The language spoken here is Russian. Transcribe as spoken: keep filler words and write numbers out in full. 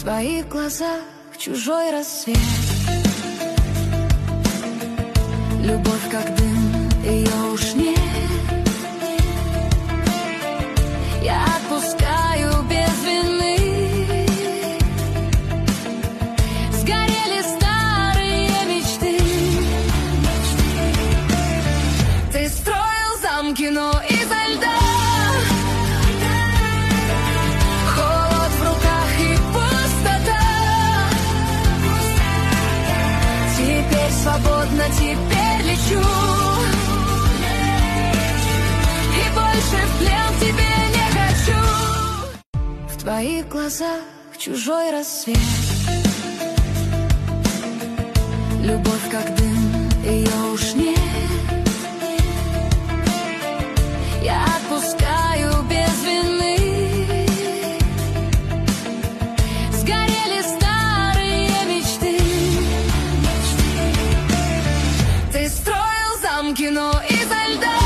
твоих глазах чужой рассвет. Любовь как дым, ее уж нет. Я отпускаю без вины. Сгорели старые мечты. Ты строил замки, но изо льда. Холод в руках и пустота. Теперь свободно, теперь лечу. И больше в плен тебе не хочу. В твоих глазах чужой рассвет. Любовь как дым, ее уж нет. Я отпускаю без вины. Сгорели старые мечты. Ты строил замки, но изо льда.